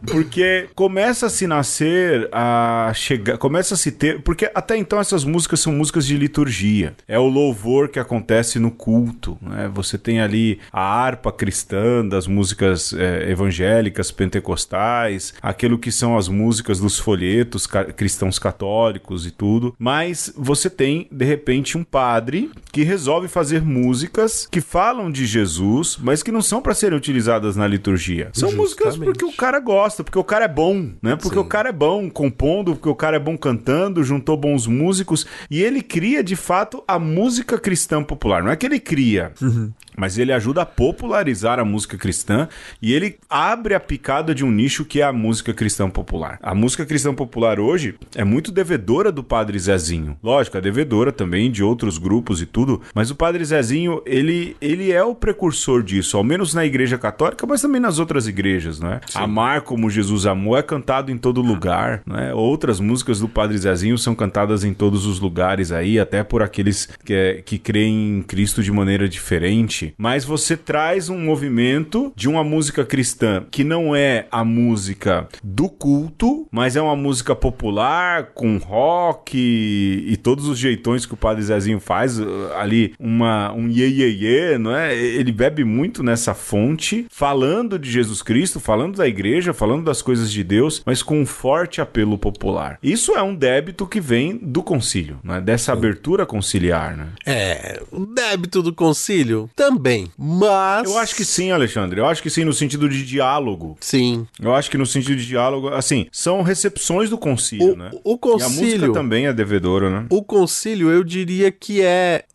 Porque começa a se nascer, começa a se ter... Porque até então essas músicas são músicas de liturgia. É o louvor que acontece no culto, né? Você tem ali a harpa cristã das músicas evangélicas, pentecostais, aquilo que são as músicas dos folhetos cristãos católicos e tudo. Mas você tem, de repente, um padre que resolve fazer músicas que falam de Jesus, mas que não são para serem utilizadas na liturgia. São músicas porque o cara gosta, porque o cara é bom, né? Porque o cara é bom compondo, porque o cara é bom cantando, juntou bons músicos, e ele cria, de fato, a música cristã popular. Não é que ele cria, mas ele ajuda a popularizar a música cristã, e ele abre a picada de um nicho que é a música cristã popular. A música cristã popular hoje é muito devedora do Padre Zezinho. Lógico, é devedora também de outros grupos e tudo, mas o Padre Zezinho, ele é o precursor disso, ao menos na Igreja Católica, mas também nas outras igrejas, não é? Sim. Amar como Jesus amou é cantado em todo lugar, não é? Outras músicas do Padre Zezinho são cantadas em todos os lugares aí, até por aqueles que creem em Cristo de maneira diferente. Mas você traz um movimento de uma música cristã que não é a música do culto, mas é uma música popular, com rock e todos os jeitões que o Padre Zezinho faz, ali um iê, não é? Ele bebe muito nessa fonte, falando de Jesus Cristo, falando da igreja, falando das coisas de Deus, mas com um forte apelo popular. Isso é um débito que vem do concílio, né? Dessa abertura conciliar, né? O débito do concílio também, mas... Eu acho que sim, Alexandre. Eu acho que sim, no sentido de diálogo. Sim. Eu acho que no sentido de diálogo, assim, são recepções do concílio, né? O concílio... E a música também é devedora, né? O concílio, eu diria que é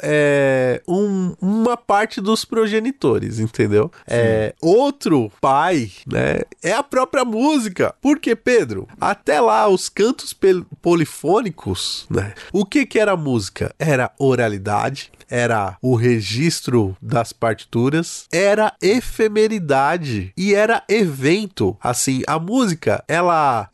uma parte dos progenitores, entendeu? Outro pai, né? É a própria música. Porque, Pedro, até lá os cantos polifônicos, né? O que era a música? Era oralidade, era o registro das partituras, era efemeridade e era evento. Assim, a música, ela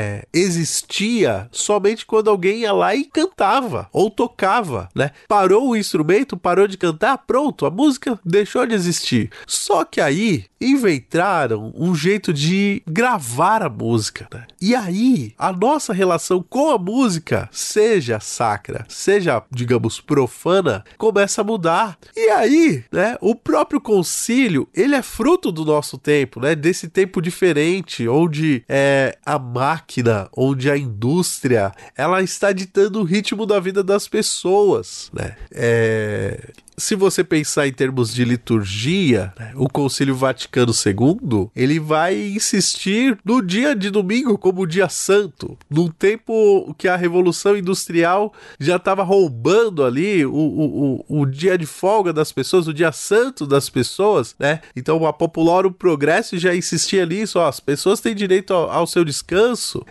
existia somente quando alguém ia lá e cantava ou tocava, né? Parou o instrumento, parou de cantar, pronto, a música deixou de existir. Só que aí inventaram um jeito de gravar a música, né? E aí, a nossa relação com a música, seja sacra, seja, digamos, profana, começa a mudar. E aí, né, o próprio concílio, ele é fruto do nosso tempo, né? Desse tempo diferente, onde a máquina, onde a indústria, ela está ditando o ritmo da vida das pessoas, né? Se você pensar em termos de liturgia, né, o Concílio Vaticano II, ele vai insistir no dia de domingo como dia santo, num tempo que a Revolução Industrial já estava roubando ali o dia de folga das pessoas, o dia santo das pessoas, né? Então a Populorum Progresso já insistia nisso, as pessoas têm direito ao seu descanso.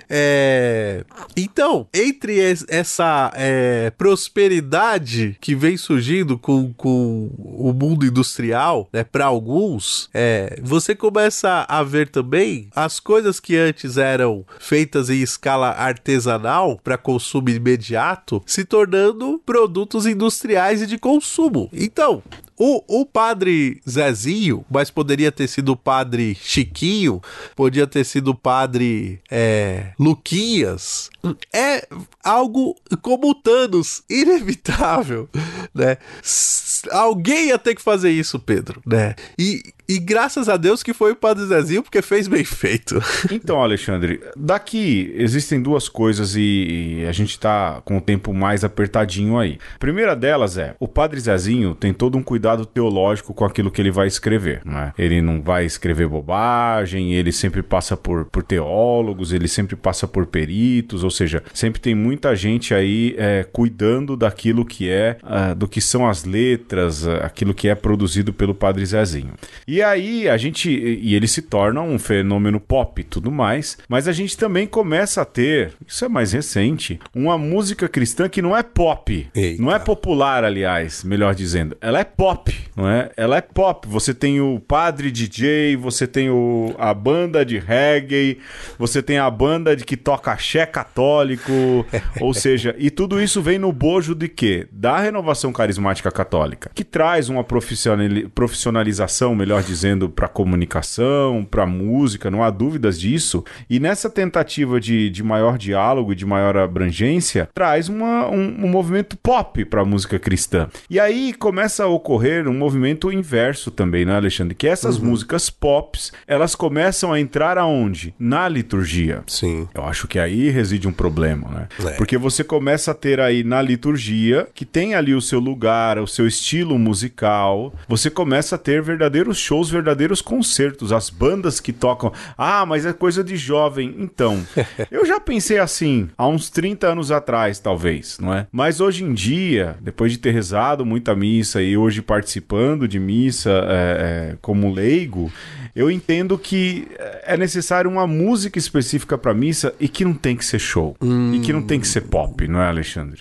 Então, entre essa prosperidade que vem surgindo com o mundo industrial, né, para alguns, você começa a ver também as coisas que antes eram feitas em escala artesanal para consumo imediato se tornando produtos industriais e de consumo. Então, o padre Zezinho, mas poderia ter sido o padre Chiquinho, podia ter sido o padre Luquinhas, é algo como o Thanos, inevitável, né? Alguém ia ter que fazer isso, Pedro, né? E graças a Deus que foi o Padre Zezinho, porque fez bem feito. Então, Alexandre, daqui existem duas coisas e a gente tá com o tempo mais apertadinho aí. A primeira delas o Padre Zezinho tem todo um cuidado teológico com aquilo que ele vai escrever, né? Ele não vai escrever bobagem, ele sempre passa por teólogos, ele sempre passa por peritos, ou seja, sempre tem muita gente aí cuidando daquilo que do que são as letras, aquilo que é produzido pelo Padre Zezinho. E aí e ele se torna um fenômeno pop e tudo mais, mas a gente também começa a ter, isso é mais recente, uma música cristã que não é pop. Eita. Não é popular, aliás, melhor dizendo. Ela é pop, não é? Ela é pop. Você tem o padre DJ, você tem a banda de reggae, você tem a banda que toca axé católico, ou seja, e tudo isso vem no bojo de quê? Da renovação carismática católica. católica, que traz uma profissionalização, melhor dizendo, para comunicação, para música, não há dúvidas disso. E nessa tentativa de maior diálogo, de maior abrangência, traz um movimento pop para a música cristã. E aí começa a ocorrer um movimento inverso também, né, Alexandre? Que essas músicas pops, elas começam a entrar aonde? Na liturgia. Sim. Eu acho que aí reside um problema, né? É. Porque você começa a ter aí na liturgia, que tem ali o seu lugar, o seu estilo musical, você começa a ter verdadeiros shows, verdadeiros concertos, as bandas que tocam, mas é coisa de jovem. Então, eu já pensei assim, há uns 30 anos atrás, talvez, não é? Mas hoje em dia, depois de ter rezado muita missa e hoje participando de missa como leigo, eu entendo que é necessário uma música específica para missa e que não tem que ser show. E que não tem que ser pop, não é, Alexandre?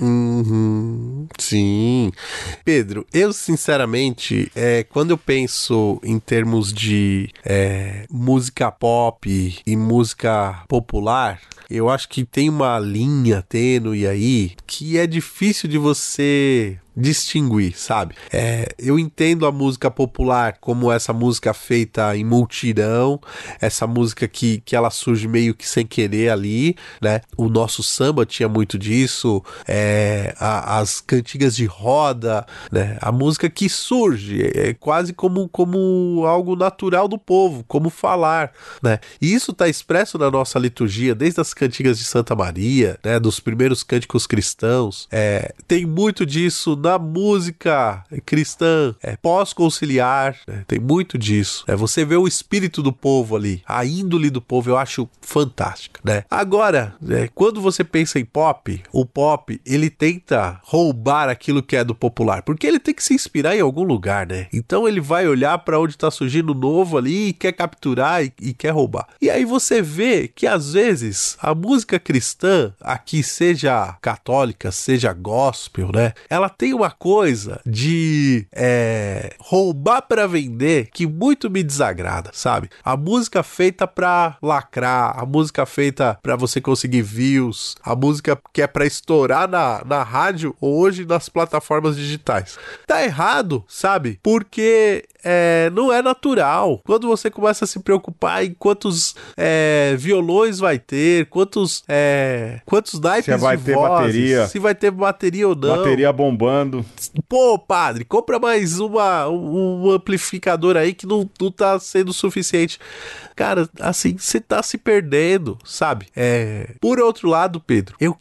Sim. Pedro, eu sinceramente, quando eu penso em termos de música pop e música popular, eu acho que tem uma linha tênue aí que é difícil de você distinguir, sabe? Eu entendo a música popular como essa música feita em multidão, essa música que ela surge meio que sem querer ali, né? O nosso samba tinha muito disso, as cantigas de roda, né? A música que surge, quase como algo natural do povo, como falar, né? E isso está expresso na nossa liturgia, desde as cantigas de Santa Maria, né? Dos primeiros cânticos cristãos, tem muito disso na música cristã pós-conciliar, né? Tem muito disso. Você vê o espírito do povo ali, a índole do povo, eu acho fantástica, né? Agora, quando você pensa em pop, o pop, ele tenta roubar aquilo que é do popular, porque ele tem que se inspirar em algum lugar, né? Então ele vai olhar para onde tá surgindo novo ali e quer capturar e quer roubar. E aí você vê que às vezes a música cristã, aqui seja católica, seja gospel, né? Ela tem uma coisa de roubar para vender que muito me desagrada, sabe? A música feita para lacrar, a música feita para você conseguir views, a música que é para estourar na rádio ou hoje nas plataformas digitais. Tá errado, sabe? Porque não é natural. Quando você começa a se preocupar em quantos violões vai ter, quantos naipes se vai de ter vozes, bateria, se vai ter bateria ou não. Bateria bombando. Pô, padre, compra mais um amplificador aí que não tá sendo suficiente. Cara, assim, você tá se perdendo, sabe? Por outro lado, Pedro, eu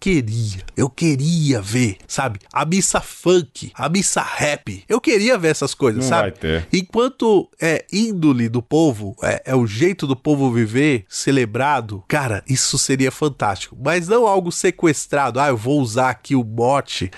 queria ver, sabe? A missa funk, a missa rap. Eu queria ver essas coisas, não sabe? Vai ter. Enquanto índole do povo, é o jeito do povo viver, celebrado, cara, isso seria fantástico. Mas não algo sequestrado. Eu vou usar aqui o mote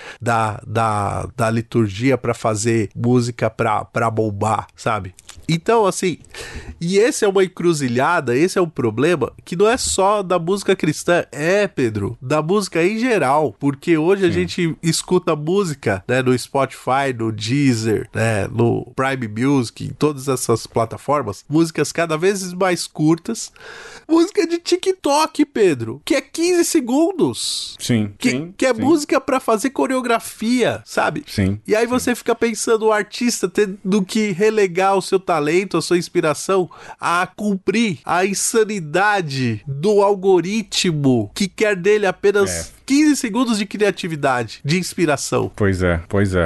da liturgia pra fazer música pra bombar, sabe? Então, assim, e esse é uma encruzilhada, esse é um problema que não é só da música cristã, Pedro, da música em geral, porque hoje a gente escuta música, né, no Spotify, no Deezer, né, no Prime Music, em todas essas plataformas, músicas cada vez mais curtas, música de TikTok, Pedro, que é 15 segundos. Sim. Que é música pra fazer coreografia, sabe? Sim. E aí você fica pensando, o artista tendo que relegar o seu talento, a sua inspiração, a cumprir a insanidade do algoritmo que quer dele apenas 15 segundos de criatividade, de inspiração. Pois é.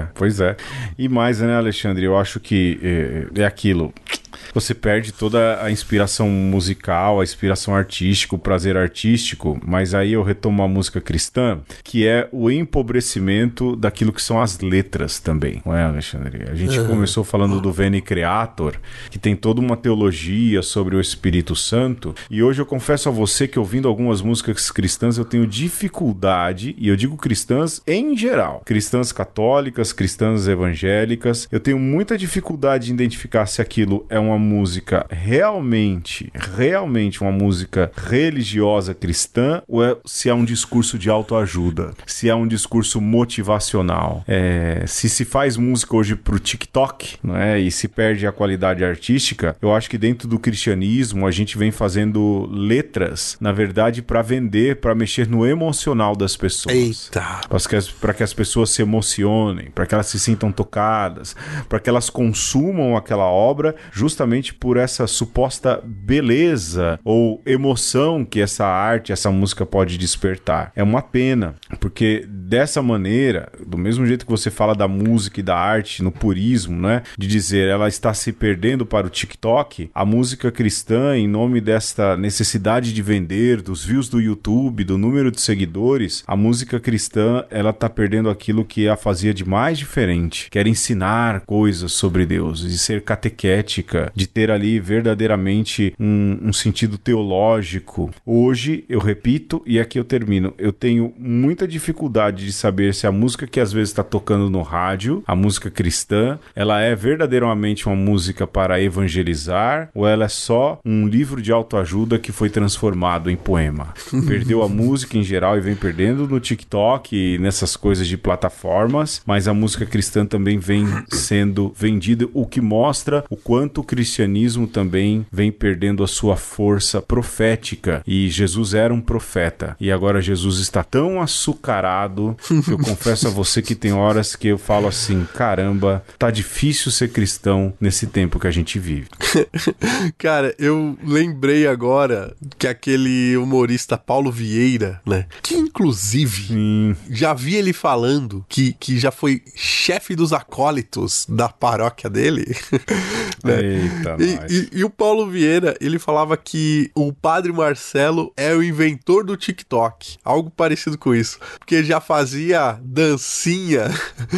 E mais, né, Alexandre? Eu acho que é aquilo. Você perde toda a inspiração musical, a inspiração artística, o prazer artístico, mas aí eu retomo a música cristã, que é o empobrecimento daquilo que são as letras também, não é, Alexandre? A gente começou falando do Veni Creator, que tem toda uma teologia sobre o Espírito Santo, e hoje eu confesso a você que ouvindo algumas músicas cristãs eu tenho dificuldade, e eu digo cristãs em geral, cristãs católicas, cristãs evangélicas, eu tenho muita dificuldade de identificar se aquilo é um uma música realmente uma música religiosa cristã, ou se é um discurso de autoajuda, se é um discurso motivacional. Se faz música hoje pro TikTok, né, e se perde a qualidade artística, eu acho que dentro do cristianismo a gente vem fazendo letras, na verdade, para vender, para mexer no emocional das pessoas. Eita! Para que as pessoas se emocionem, para que elas se sintam tocadas, para que elas consumam aquela obra justamente por essa suposta beleza ou emoção que essa arte, essa música pode despertar. É uma pena, porque dessa maneira, do mesmo jeito que você fala da música e da arte no purismo, né, de dizer ela está se perdendo para o TikTok, a música cristã, em nome desta necessidade de vender, dos views do YouTube, do número de seguidores, a música cristã, ela está perdendo aquilo que a fazia de mais diferente, que era ensinar coisas sobre Deus, de ser catequética, de ter ali verdadeiramente um sentido teológico. Hoje, eu repito, e aqui eu termino, eu tenho muita dificuldade de saber se a música que às vezes está tocando no rádio, a música cristã, ela é verdadeiramente uma música para evangelizar, ou ela é só um livro de autoajuda que foi transformado em poema. Perdeu a música em geral e vem perdendo no TikTok e nessas coisas de plataformas, mas a música cristã também vem sendo vendida, o que mostra o quanto o cristianismo também vem perdendo a sua força profética. E Jesus era um profeta, e agora Jesus está tão açucarado, eu confesso a você que tem horas que eu falo assim, caramba, tá difícil ser cristão nesse tempo que a gente vive. Cara, eu lembrei agora que aquele humorista Paulo Vieira, né, que inclusive já vi ele falando que já foi chefe dos acólitos da paróquia dele. Né? Eita, e o Paulo Vieira, ele falava que o Padre Marcelo é o inventor do TikTok, algo parecido com isso, porque já fazia dancinha,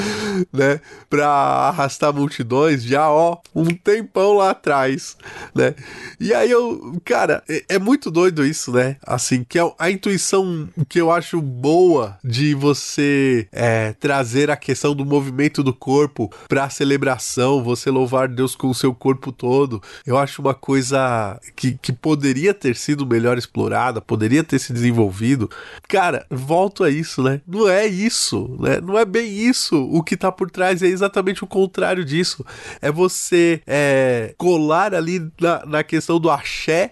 né, pra arrastar multidões já, um tempão lá atrás, né, e aí cara, é muito doido isso, né, assim, que é a intuição que eu acho boa de você trazer a questão do movimento do corpo pra celebração, você louvar Deus com o seu corpo todo, eu acho uma coisa que poderia ter sido melhor explorada, poderia ter se desenvolvido. Cara, volto a isso, né? Não é isso, né? Não é bem isso. O que tá por trás é exatamente o contrário disso. É você colar ali na questão do axé,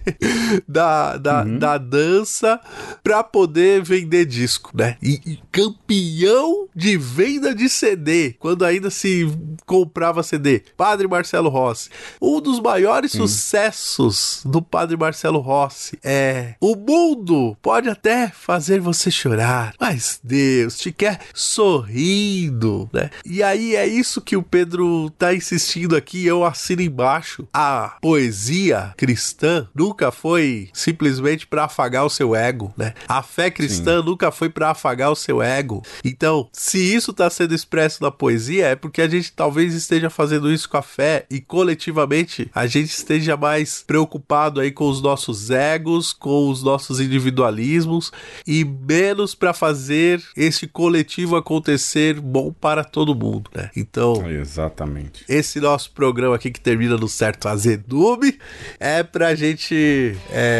da dança, pra poder vender disco, né? E campeão de venda de CD, quando ainda se comprava CD, Padre Marcelo Rossi. Um dos maiores sucessos do Padre Marcelo Rossi é: o mundo pode até fazer você chorar, mas Deus te quer sorrindo, né? E aí é isso que o Pedro tá insistindo aqui, eu assino embaixo. A poesia cristã nunca foi simplesmente para afagar o seu ego, né? A fé cristã nunca foi para afagar o seu ego. Então, se isso tá sendo expresso na poesia, é porque a gente talvez esteja fazendo isso com a fé e coletivamente a gente esteja mais preocupado aí com os nossos egos, com os nossos individualismos e menos para fazer esse coletivo acontecer bom para todo mundo, né? Então, exatamente. Esse nosso programa aqui que termina no certo azedume é pra gente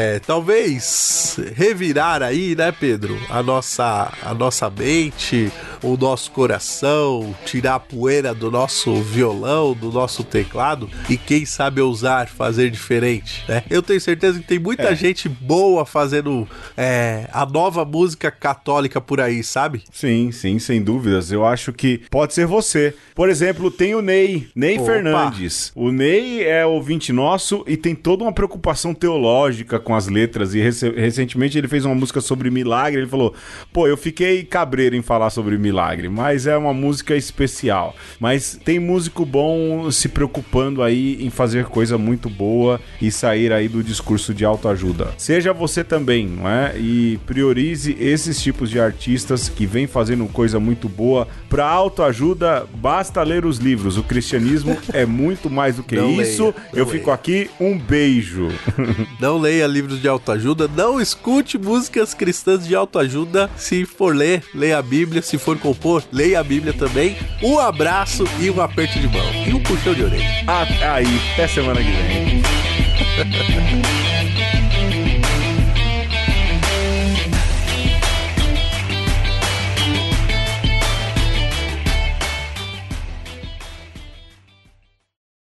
talvez revirar aí, né, Pedro? A nossa mente, o nosso coração, tirar a poeira do nosso violão, do nosso teclado e quem sabe ousar fazer diferente, né? Eu tenho certeza que tem muita gente boa fazendo a nova música católica por aí, sabe? Sim, sem dúvidas. Eu acho que pode ser você. Por exemplo, tem o Ney Fernandes. O Ney é ouvinte nosso e tem toda uma preocupação teológica com as letras e recentemente ele fez uma música sobre milagre. Ele falou, eu fiquei cabreiro em falar sobre milagre, mas é uma música especial. Mas tem músico bom se preocupando aí em fazer coisa muito boa e sair aí do discurso de autoajuda. Seja você também, não é? E priorize esses tipos de artistas que vêm fazendo coisa muito boa. Para autoajuda, basta ler os livros. O cristianismo é muito mais do que isso. Eu fico aqui, um beijo. Não leia livros de autoajuda, não escute músicas cristãs de autoajuda. Se for ler, leia a Bíblia. Se for compor, leia a Bíblia também. Um abraço e um aperto de mão. E um puxão de orelha. Aí, até semana que vem.